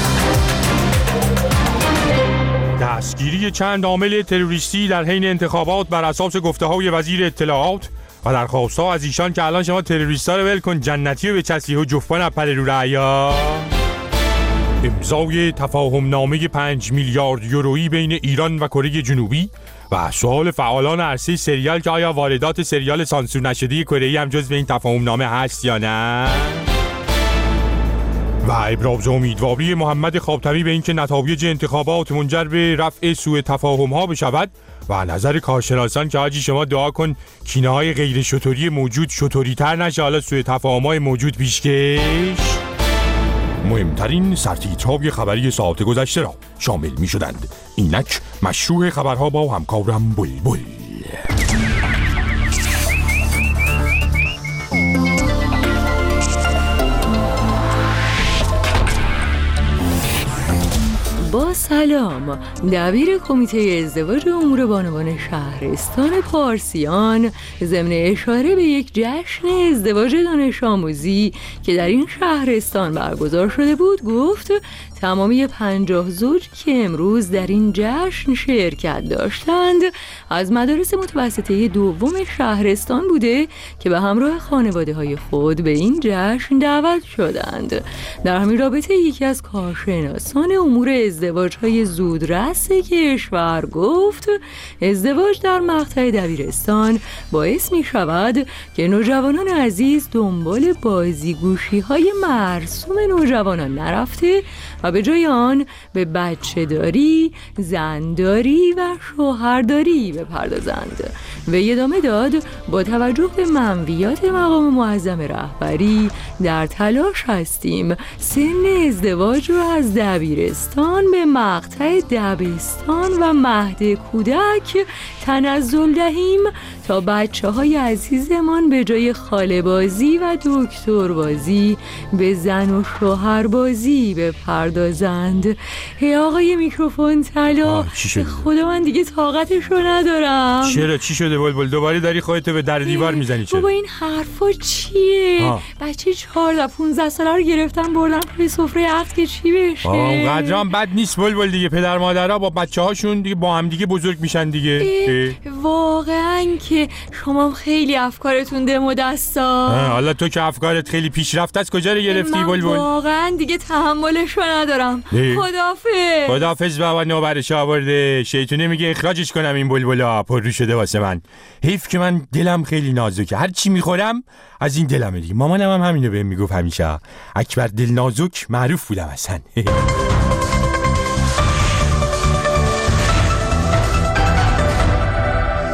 دستگیری چند عامل تروریستی در حین انتخابات بر اساس گفته‌های وزیر اطلاعات و درخواست‌ها از ایشان که الان شما تروریستا رو ول کن جنتی رو به چسی و جفان اپل رو رعیا. امضای تفاهم نامه 5 میلیارد یورویی بین ایران و کره جنوبی و سوال فعالان عرصه سریال که آیا واردات سریال سانسور نشده کره هم جزو این تفاهم نامه هست یا نه؟ و ابراز امیدواری محمد خاتمی به اینکه نتایج انتخابات منجر به رفع سوء تفاهم ها بشود و نظر کارشناسان که حاجی شما دعا کن کینه های غیر شطوری موجود شطوری تر نشه، حالا سوء تفاهم های موجود پیشکش. مهمترین سرتیترهای خبری ساعت گذشته را شامل می شدند. اینک مشروع خبرها با همکارم بلبل.
با سلام، دبیر کمیته ازدواج امور بانوان شهرستان پارسیان ضمن اشاره به یک جشن ازدواج دانش آموزی که در این شهرستان برگزار شده بود گفت تمامی 50 زوج که امروز در این جشن شرکت داشتند از مدارس متوسطه دوم شهرستان بوده که به همراه خانواده های خود به این جشن دعوت شدند. در همین رابطه یکی از کارشناسان امور ازدواج های زودرس کشور گفت ازدواج در مقطع دبیرستان باعث می شود که نوجوانان عزیز دنبال بازیگوشی های مرسوم نوجوانان نرفته و به جای آن به بچه داری، زنداری و شوهرداری بپردازند. و ادامه داد با توجه به منویات مقام معظم رهبری در تلاش هستیم سن ازدواج را از دبیرستان به مقطع دبستان و مهد کودک تنزل دهیم تا بچه های عزیزمان به جای خاله بازی و دکتر بازی به زن و شوهر بازی بپردازند. هی آقای میکروفون طلا، خدا من دیگه طاقتشو ندارم.
چرا چی شده بلبل؟ دوباره داری خودتو به در دیوار میزنی؟ چرا؟
بابا این حرفا چیه؟ بچه 14-15 ساله رو گرفتن بردن روی سفره عقد که چی بشه؟
اونقدرام بد نیست بلبل دیگه. پدر مادرها با بچه‌هاشون دیگه با هم دیگه بزرگ میشن دیگه.
واقعا که شما خیلی افکارتون دم و دستا.
حالا تو که افکارت خیلی پیشرفته است کجا رو گرفتی بلبل؟
من واقعا دیگه تحملشو ندارم. خداحافظ
بابا، نوبرش آورده. شیطونه میگه اخراجش کنم این بلبلا، پررو شده واسه من. حیف که من دلم خیلی نازکه، هر چی میخورم از این دلمه دیگه. مامانم هم همینو بهم میگفت همیشه، اکبر دل نازک معروف بودم اصلا.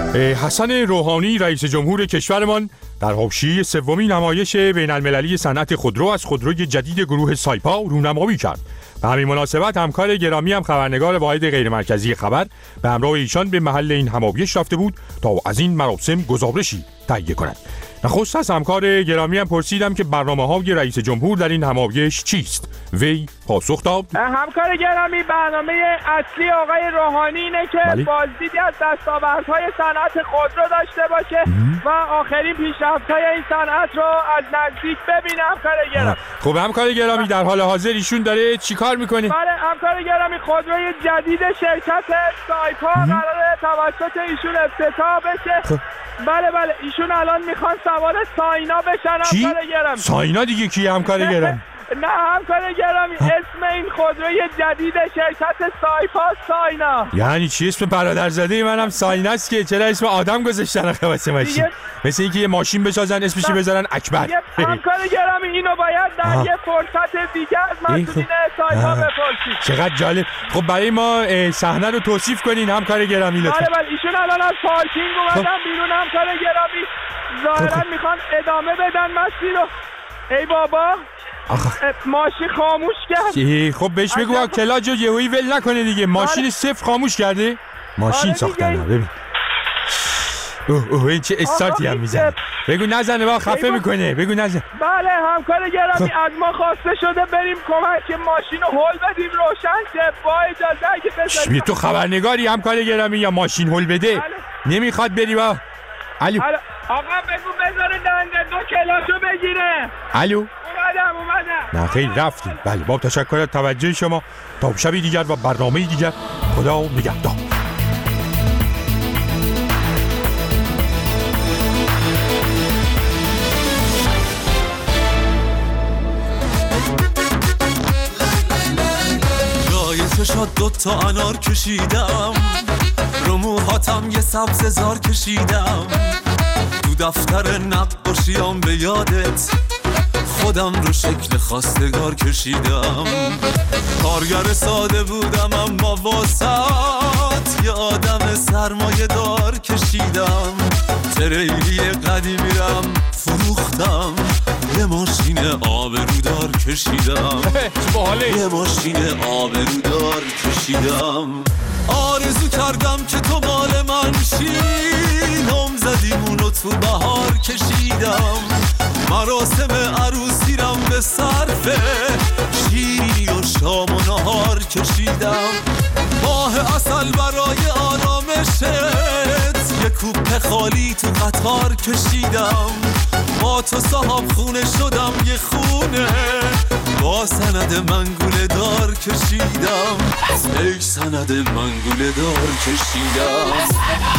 حسن روحانی رئیس جمهور کشورمان در حاشیه سومین نمایش بین المللی صنعت خودرو از خودروی جدید گروه سایپا رونمایی کرد. به همین مناسبت همکار گرامی هم خبرنگار واحد غیرمرکزی خبر به همراه ایشان به محل این نمایش رفته بود تا از این مراسم گزارشی تهیه کند. نخست از همکار گرامی هم پرسیدم که برنامه‌های رئیس جمهور در این نمایش چیست. وی پاسخ داد:
همکار گرامی، برنامه اصلی آقای روحانی اینه که بازدیدی از دستاوردهای صنعت خودرو داشته باشه و آخرین پیشرفت‌های این صنعت رو از نزدیک ببینه. همکار گرامی.
خب همکار گرامی، در حال حاضر ایشون داره چیکار میکنه؟
بله همکار گرامی، خودروی جدید شرکت سایپا قراره توسط ایشون افتتاح بشه. بله ایشون الان میخوان سوار ساینا بشن. همکار گرامی.
ساینا دیگه کی همکار گرامی؟
نه همکار گرامی، اسم این خودروی جدید شرکت سایپا ساینا.
یعنی چی؟ اسم برادرزاده منم سایناست که چرا اسم آدم گذاشتن واسه ماشین؟ مثل اینکه یه ماشین بسازن اسمش بذارن اکبر.
همکار گرامی، اینو باید در یه فرصت دیگه از مسئولین سایپا بپرسید.
چقدر جالب. خب برای ما صحنه رو توصیف کنین همکار گرامی لطفا.
بله ایشون الان از پارکینگ اومدن بیرون. همکار گرامی ظاهرا میخوان ادامه بدن مسیر رو. ای بابا ماشین خاموش کرد.
خب بهش بگو کلاجو یهویی ول نکنه دیگه. ماشین صفر خاموش کرده. ماشین ساختن ببین. این چه استارتی هم میزنه. بگو نزنه با خفه میکنه. بگو نزنه.
بله همکار گرامی، از ما خواسته شده بریم کمک ماشین رو هول بدیم روشن شه. با اجازه اگه بذارید.
تو خبرنگاری همکار گرامی یا ماشین هول بده؟ نمیخواد بری با. الو
آقا بگو بذاره دنده 2 کلاشو بگیره.
الو
اومدم.
نه خیلی رفتیم. بله با تشکر از توجه شما. تا شبی دیگر و برنامه دیگر. خدا نگهدار.
جای چشات 2 تا انار کشیدم، رو موهاتم یه سبززار کشیدم، تو دفتر نقاشیام به یادت خودم رو شکل خواستگار کشیدم. کارگر ساده بودم اما واسط یه آدم سرمایه دار کشیدم. تریلی قدیمیرم فروختم، یه ماشین آبرودار کشیدم. یه ماشین آبرودار کشیدم. آرزو کردم که تو مال من شی، نام زدیمونو تو بهار کشیدم. مراسم عروسیرم به صرفه شیرینی و شام و نهار کشیدم. ماه عسل برای آرامشت یه کوپه خالی تو قطار کشیدم. با تو صاحب خونه شدم یه خونه، با سند منگوله دار کشیدم. یک سند منگوله دار کشیدم.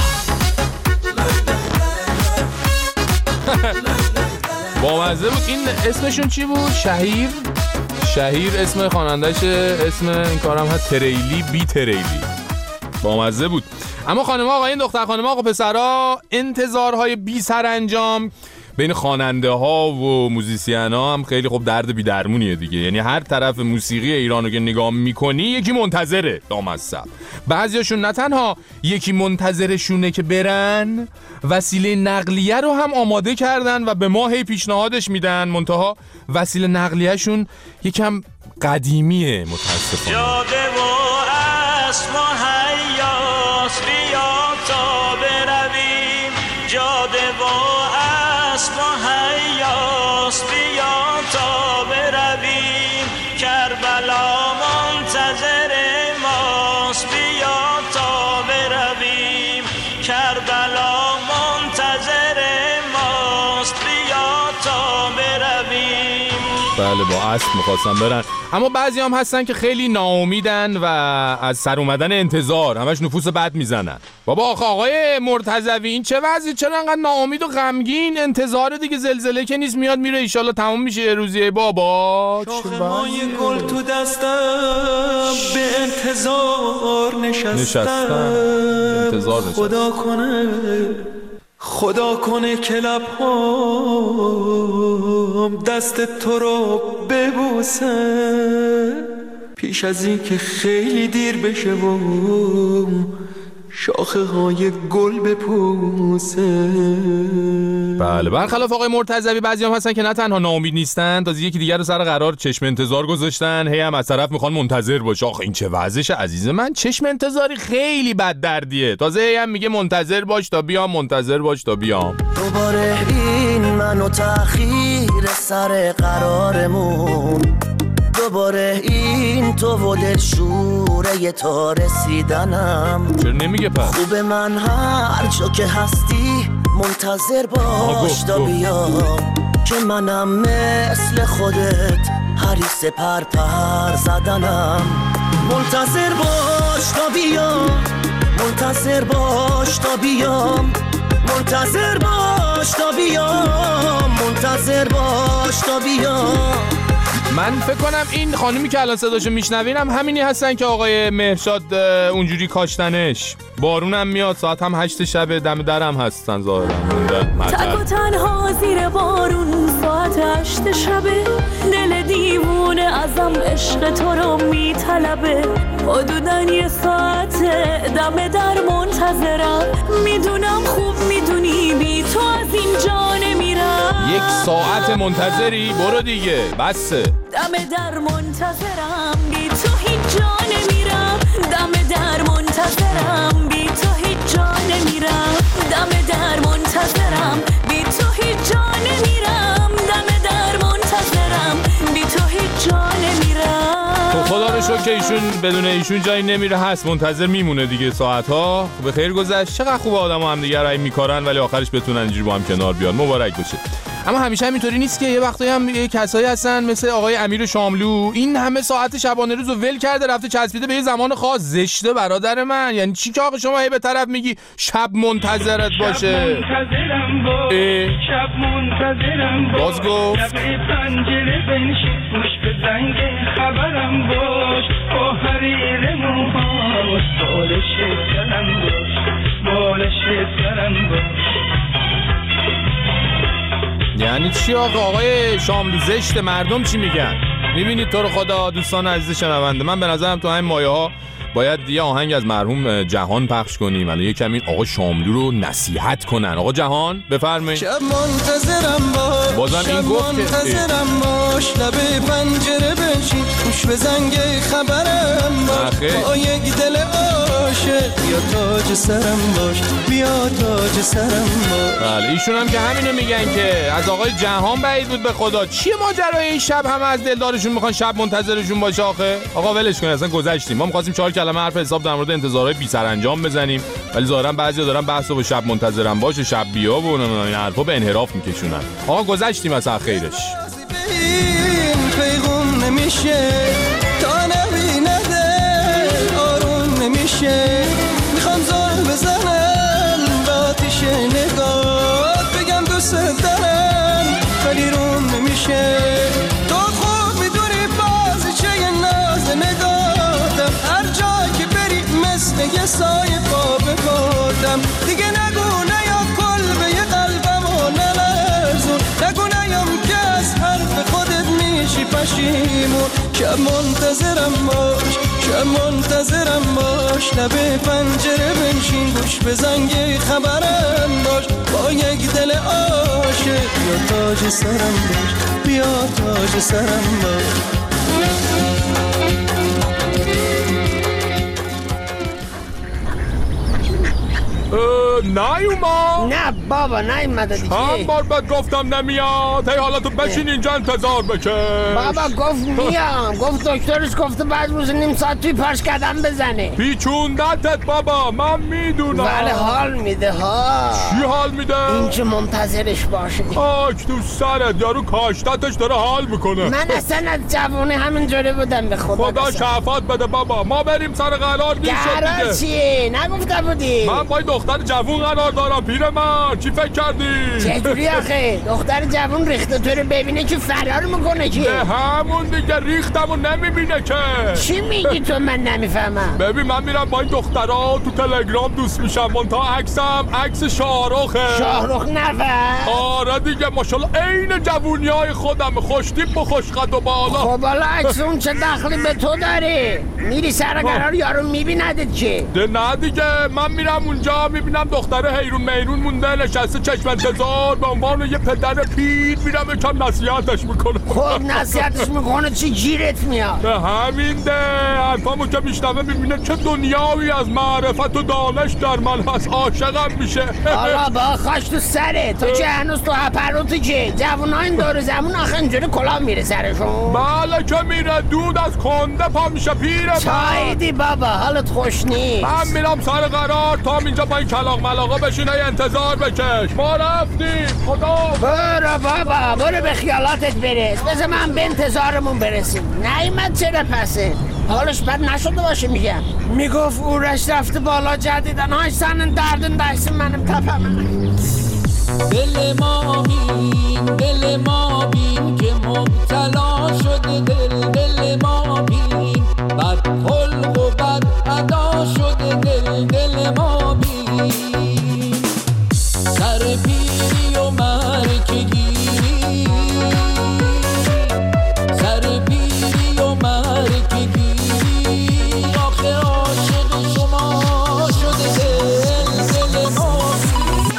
بامزه بود. این اسمشون چی بود؟ شهیر اسم خواننده‌ش. اسم این کارم هست تریلی بی تریلی. بامزه بود. اما خانم‌ها آقایون، دختر خانم‌ها آقا پسرها، انتظارهای بی سرانجام بین خواننده ها و موزیسین ها هم خیلی خب درد بی درمونیه دیگه. یعنی هر طرف موسیقی ایرانو که نگاه میکنی یکی منتظره لامصب. بعضیاشون نه تنها یکی منتظرشونه که برن، وسیله نقلیه رو هم آماده کردن و به ما هی پیشنهادش میدن، منتها وسیله نقلیهشون یکم قدیمیه متاسفانه.
جاده و اسب و حیاس بیا تا برویم، جاده و اسب و حیاس بیا تا برویم، کربلا منتظر ماست بیا تا برویم، کربلا منتظر ماست بیا تا برویم.
بله با اسب میخواستم برن، اما بعضی هم هستن که خیلی ناامیدن و از سر اومدن انتظار همش نفوس بد میزنن. بابا آقای مرتضوی این چه وضعی؟ چرا انقدر ناامید و غمگین؟ انتظار دیگه، زلزله که نیست میاد میره، ایشالله تموم میشه یه روزیه. بابا
شاخه‌های گل تو دستم به انتظار نشستم.
انتظار
خدا کنه که لب‌هام دست تو رو ببوسه، پیش از این که خیلی دیر بشه و شاخه های گل بپوسه.
بله، برخلاف آقای مرتضوی بعضیام هستن که نه تنها ناامید نیستن، تازه یکی دیگر رو سر قرار چشم انتظار گذاشتن، هی هم از طرف میخوان منتظر باشه. آخه این چه وضعشه عزیز من؟ چشم انتظاری خیلی بد دردیه. تازه هی هم میگه منتظر باش تا بیام، منتظر باش تا بیام.
دوباره این منو تأخیر سر قرارمون، دوباره این تو و دلشوره تا رسیدنم.
چرا نمیگه پس؟
خوب من هر جا که هستی منتظر باش تا بیام، که منم مثل خودت حریص پر زدنم. منتظر باش تا بیام، منتظر باش تا بیام، منتظر باش تا بیام، منتظر باش تا بیام.
من فکر کنم این خانومی که الان صداشو میشنوینم همینی هستن که آقای مهرشاد اونجوری کاشتنش. بارونم میاد، ساعت هم 8 شب، دم درم هستن ظاهرا.
تک و تنها زیر بارون ساعت 8 شبه، دل دیوونه ازم عشق تو رو میطلبه. حدوداً یه ساعت دم در منتظرم، میدونم خوب میدونی بی تو از اینجا نمیرم.
1 ساعت منتظری؟ برو دیگه بسه.
دم در منتظرم، بی تو هیچ جا نمیرم. دم در منتظرم، بی تو هیچ جا نمیرم. دم در منتظرم، بی تو هیچ جا نمیرم. دم در منتظرم، بی تو هیچ جا نمیرم.
تو خدا رو شکر که ایشون بدون ایشون جایی نمیره، هست منتظر میمونه دیگه ساعت‌ها. به خیر گذشت. چقدر خوب آدم‌ها هم دیگه رای میکارن ولی آخرش بتونن اینجوری با هم کنار بیان. مبارک باشه. اما همیشه همینطوری نیست که، یه وقتایی هم یه کسایی هستن مثل آقای امیر شاملو، این همه ساعت شبانه روزو ول کرده رفته چسبیده به یه زمان خاص. زشته برادر من. یعنی چی که آقا شما هی به طرف میگی شب منتظرت باشه؟
شب منتظرم
باز گفت
لب پنجره بنشین، گوش به زنگ خبرم باش، با حریر موهاش بالش سرم باش، بالش سرم باش.
یعنی چی آقای شاملو؟ زشت. مردم چی میگن؟ میبینید تو رو خدا دوستان عزیز شنونده، من به نظرم تو همین مایه ها باید یه آهنگ از مرحوم جهان پخش کنیم، الان یکم این آقا شاملو رو نصیحت کنن. آقا جهان بفرمایید.
شب منتظرم باش،
بازم این گفت که
منتظرم باش، لب پنجره بنشین، گوش به زنگ خبرم باش، با یک دل عاشق بیا تاج سرم باش، بیا تاج سرم باش.
بله ایشون هم که همینو میگن که از آقای جهان بعید بود به خدا. چیه ماجرای این شب همه از دلدارشون میخوان شب منتظرشون باشه آخه؟ آقا ولش کن، اصلا گذشتیم. ما می‌خواستیم 4 کلمه حرف حساب در مورد انتظارهای بی سرانجام بزنیم، ولی ظاهرا بعضیا دارن بحثو به شب منتظرم باشه، شب بیا و این حرفا به انحراف میکشونن. آقا گذشتیم اصلا خیرش.
این پیغام نمیشه تا نبینه دل آروم نمیشه، میخوام زار بزنم به آتیش نگاه، بگم دوست دارم ولی روم نمیشه. تو خوب میدونی بازیچه ناز نگاهتم، هر جا که بری مثل یه سایه پا ببردم. دیگه نگو نیا کل به یه قلبم و نلرزون، نگو نیام که از حرف خودت میشی پشیمون. شب منتظرم باش، شب منتظرم باش، لب پنجره بنشین، گوش به زنگ خبرم باش، با یک دل عاشق بیا تاج سرم باش، بیا تاج سرم باش.
نیوما؟
نه بابا نیومده دیگه.
چند بار بهت گفتم نمیاد. هی حالا تو بشین اینجا انتظار بکش.
بابا گفت میام، گفت دکترش گفته بعد روز نیم ساعت توی پاش قدم بزنه.
پیچوندتت بابا، من میدونم.
ولی حال میده ها.
چی حال میده؟
این که منتظرش باشه.
خاک تو سرت، یارو کاشتتش داره حال میکنه.
من اصلا از جوونه همینجوری بودم به
خدا شفاعت بده بابا. ما بریم سر قرار نیست دیگه.
قرار چیه؟ نگفته بودی؟
من با دختر جوون کدوم قرار دارم پیرمرد؟ چی فکر کردی؟
چجوری آخه؟ دختر جوون ریخته تو رو ببینه که فرار میکنه که؟
همون دیگه ریختم و نمیبینه که.
چی میگی تو؟ من نمیفهمم.
ببین من میرم با این دخترها تو تلگرام دوست میشم، منتها عکسم عکس شاهرخه.
شاهرخ نفر؟
آره دیگه ماشاءالله عین جوونیای خودم، خوش تیپ و خوش قد و بالا.
خب حالا عکس اون چه دخلی به تو داره؟ میری سر قرار یارو میبیندت چه؟
نه دیگه من میرم اونجا میبینم دختره حیرون میرون مونده نشسته چشم انتظار، به عنوان یه پدر پیر میرم یکم نصیحتش میکنه.
خب نصیحتش میکنه چی گیرت میاد؟
همین ده حرفامو که میشنوه میبینه چه دنیاوی از معرفت و دانش در من هست، عاشقم میشه.
حالا با خاش تو سره تو که هنوز تو هپروتی که جوونا این دور زمون آخه اینجوری کلاه میره سرشون.
بله که میره، دود از کنده پا میشه پیره.
چایدی بابا حالت خوش نیست.
من میرم سر قرار، تا اینجا با این کلاغ ملاغا بشینه انتظار بکش. ما رفتیم. خدا.
برو بابا برو به خیالاتت برس، بذار من به انتظارمون برسیم. نیمد چرا پسه؟ حالش بد نشده باشه میگم. میگفت اورش رفته بالا جدیدن های سنن دردن دایسن منم تپم.
دل ما بین که مبتلا شده دل ما بین، بد خلق و بد ادا شده دل ما بین، سر پیری و مرکگیری، سر پیری و مرکگیری، آخه عاشق شما شده دل ما بین.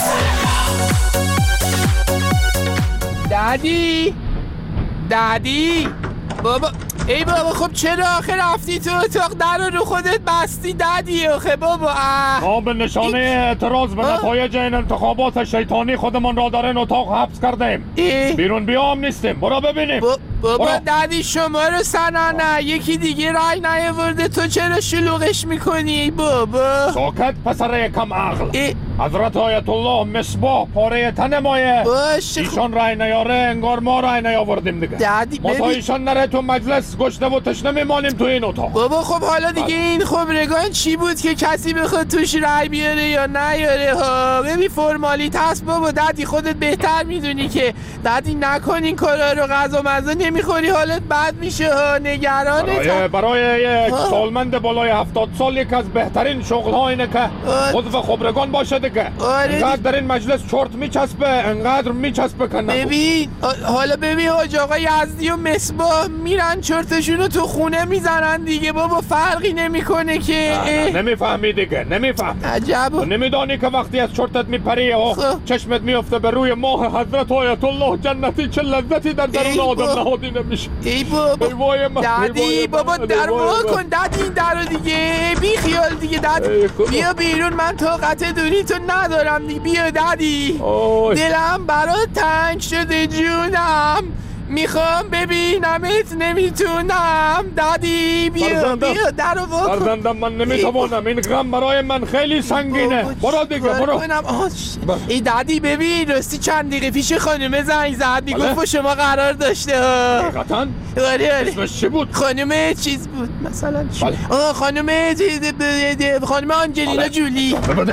دادی بابا، ای بابا خب چرا آخه رفتی تو اتاق در رو خودت بستی دادی آخه بابا؟
ما به نشانه اعتراض به نتایج این انتخابات شیطانی خودمان را در این اتاق حبس کردیم. بیرون بیام نیستیم، برو ببینیم.
بابا دادی شما رو سنانه یکی دیگه رای نیاورده، تو چرا شلوغش میکنی بابا؟
ساکت پسر کم عقل. حضرت آیت الله مصباح پاره تن مایه، ایشان رای نیاره انگار ما رای نیاوردیم دیگه. ما تا ایشان نره تو مجلس گشنه و تشنه میمانیم تو این اتاق.
بابا خب حالا دیگه این خبرگان چی بود که کسی بخواد توش رای بیاره یا نیاره ها؟ ببین فرمالیت هست بابا، دادی خودت بهتر میدونی که دادی نکن این کارا رو، غذا مزه نمیخوری حالت بد میشه ها، نگرانت.
برای یک سالمند بالای 70 سال یک از بهترین شغل ها اینه که عضو خبرگان باشه دیگه. انقدر در این مجلس چرت میچسبه، انقدر میچسبه که
ببین حالا ببین حاج آقا یزدی و مصباح میرن چرتشونو تو خونه میزنن دیگه بابا، فرقی نمیکنه که.
نمیفهمی دیگه، نمیفهم.
عجب.
نمیدانی که وقتی از چرتت میپری و چشمت میفته به روی ماه حضرت آیت الله جنتی چه لذتی در درون آدم نهادی نمیشه.
ای بابا دادی بابا در وا کن دادی این درو دیگه، بی خیال دیگه دادی. بیا بیرون من طاقت دونی تو ندارم دیگه، بیا دادی. دلم برات تنگ شده جونم، میخوام ببینمت نمیتونم دادی. بیا درو وا کن.
فرزندم من نمیتوانم، این غم برای من خیلی سنگینه. برو دیگه برو.
ای دادی ببین راستی چند دقیقه پیش خانومه زنگ زد میگفت با شما قرار داشته ها.
حقیقتاً؟
آره
اسمش چی بود؟
خانومه چیز بود مثلا چی؟ خانومه آنجلینا جولی.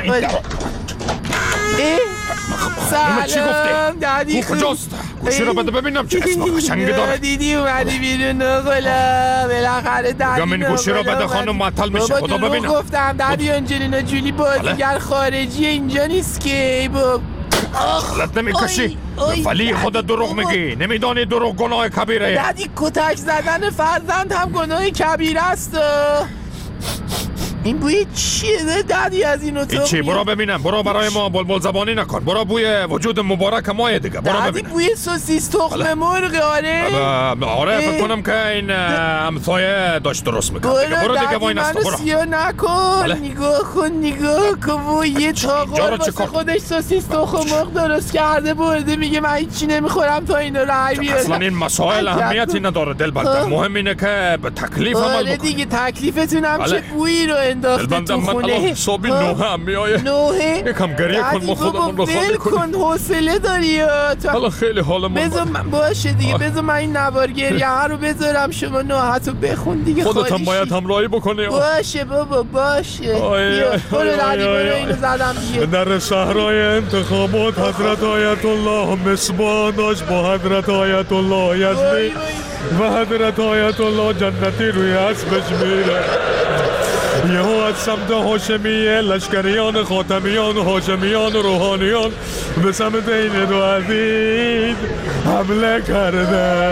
سلام دادی
کجاست؟ گوشی رو بده ببینم چه اسم قشنگی داره.
دیدی اومدی بیرون نقلا بالاخره دادی.
یا من گوشی رو بده خانم معطل میشه، خدا ببینم.
گفتم دادی آنجلینا جولی بازیگر خارجی اینجا نیست که بابا.
غلط نمیکشی؟ ولی خودت دروغ میگی، نمیدانی دروغ گناه کبیره.
دادی کتک زدن فرزند هم گناه کبیره است. این بوی چیه دادی از این اتاق؟
چی؟ برو ببینم، برو برای ما بلبل زبانی نکن، برو بوی وجود مبارک مایه دیگه، برو ببینم.
دادی بوی سوسیس تخم مرغ.
آره فکر کنم که این همسایه داشت درست میکنه. برو دیگه وای نستا، برو.
سیا نکن. نگاه کن و یه چاقار واسه خودش سوسیس تخم مرغ درست کرده برده، میگه من هیچی نمیخورم تا اینو رای بیارم.
اصلا این مسائل اهمیتی نداره دلبندم، مهم اینه که به تکلیف عمل بکنی.
دیگه تکلیفتونم چه بویی رو
انداخته تو خونه.
من الان حسابی نوهم میایه.
نوحه؟
یکم گریه کن ما خودمون رو خالی کنیم.
حوصله داری یا
حالا خیلی حالمون
بذار باشه دیگه. بذار من این نوار گریه رو بذارم، شما نوحتو بخون دیگه.
خودت هم باید همراهی بکنی.
باشه بابا باشه. برو دادی برو اینو زدم دیگه.
در صحرای انتخابات حضرت آیت الله مصباح داشت با حضرت آیت الله یزدی و حضرت آیت الله جنتی روی اسبش میره. یهو از سمت هاشمیه لشکریان خاتمیان و هاشمیان و روحانیان به سمت این دو عزیز حمله کرده.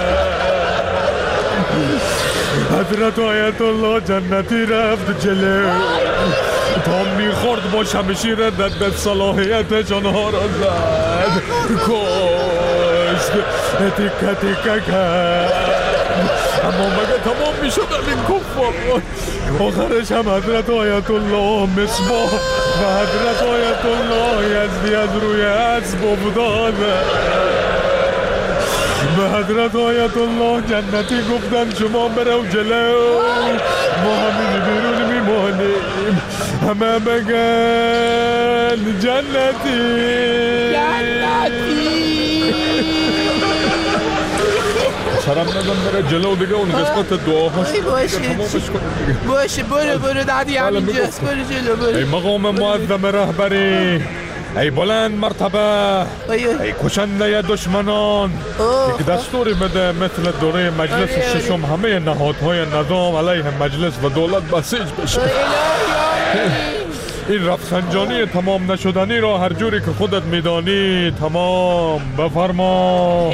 حضرت آیت الله جنتی رفت جلو تا میخورد با شمشیر ضد صلاحیتش آنها را زد، کشت، تیکه تیکه کرد. اما مگه تمام میشد این کفار؟ آخرش هم حضرت آیت الله مصباح و حضرت آیت الله یزدی از روی اسب افتاده. به حضرت آیت الله جنتی گفتن شما برو جلو، ما همین بیرون میمانیم. همه بگن جنتی سرم ندم بره جلو دیگه. اون قسمت دعاهاش
باشه برو دادی همینجاست. برو جلو برو.
ای مقام معظم رهبری، ای بلند مرتبه، ای کشنده دشمنان، یک دستوری بده مثل دوره مجلس ششم همه نهادهای نظام علیه مجلس و دولت بسیج بشه. این رفسنجانی تمام نشدنی را هر جوری که خودت میدانی تمام بفرما.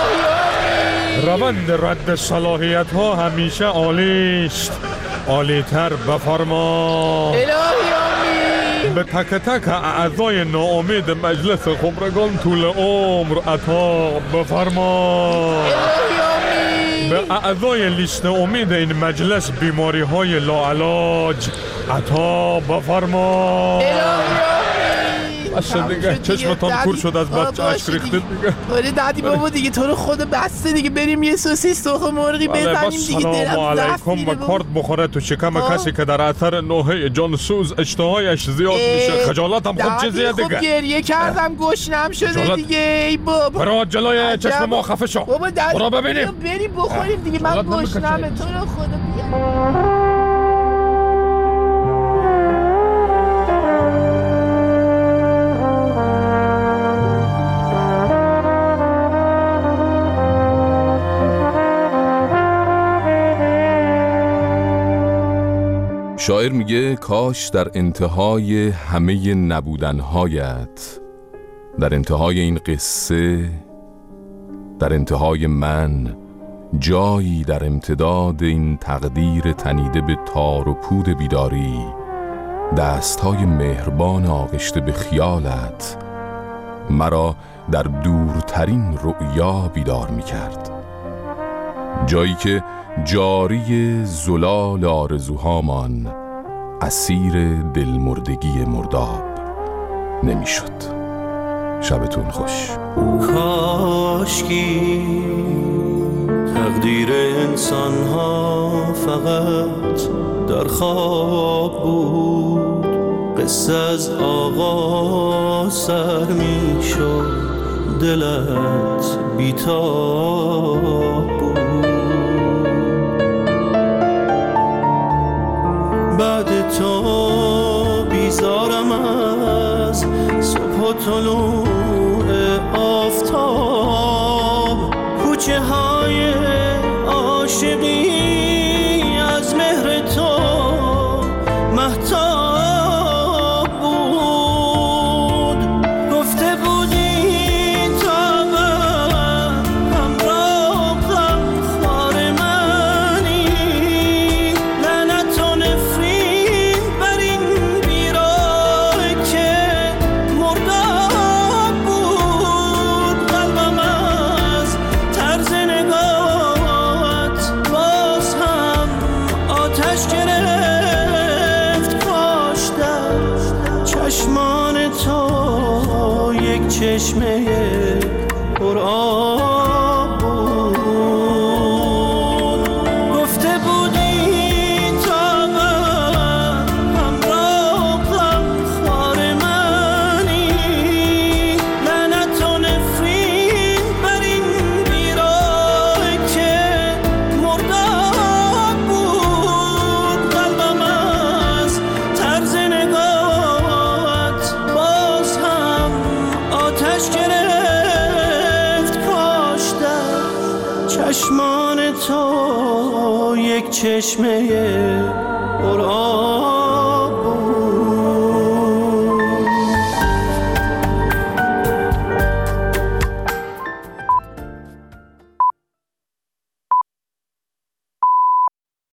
روند رد صلاحیت ها همیشه عالی است، عالی تر بفرما. به تک تک اعضای ناامید مجلس خبرگان طول عمر عطا بفرما. به اعضای لیست امید این مجلس بیماری های لاعلاج عطا بفرما.
باشه دیگه چشمتان کور شد از بچه اشک ریختید دیگه.
آره دادی بابا دیگه تو رو خود بسته دیگه. بریم یه سوسیس تخم مرغی بزنیم دیگه.
سلام علیکم و کارت بخوره تو شکم کسی که در اثر نوحه جانسوز اشتهایش زیاد میشه. خجالتم خود چیزیه دیگه.
خب گریه کردم گشنم شده دیگه. ای بابا
برو جلوی چشم ما خفه شو. برو ببینیم.
بریم بخوریم دیگه. من گشنمه تو رو خدا بیا.
شاعر میگه کاش در انتهای همه نبودنهایت، در انتهای این قصه، در انتهای من، جایی در امتداد این تقدیر تنیده به تار و پود بیداری، دستهای مهربان آغشته به خیالت مرا در دورترین رؤیا بیدار میکرد. جایی که جاری زلال آرزوهامان اسیر دلمردگی مرداب نمیشد. شبتون خوش.
کاشکی تقدیر انسان‌ها فقط در خواب بود، قصه از آغاز سر میشد، دلت بیتاب بود. بعد تو بیزارم از صبح و طلوع آفتاب، کوچه های عاشقی از مهر تو مهتاب بود. گفته بودی تا من همراه غمخوار منی، لعنت و نفرین بر این بیراه که مرداب بود. قلبم از طرز نگاهت باز هم آتش گرفت. کاش در چشمان تو یک چشمه پر آب بود. گفته بودی تا من چشمه قرآن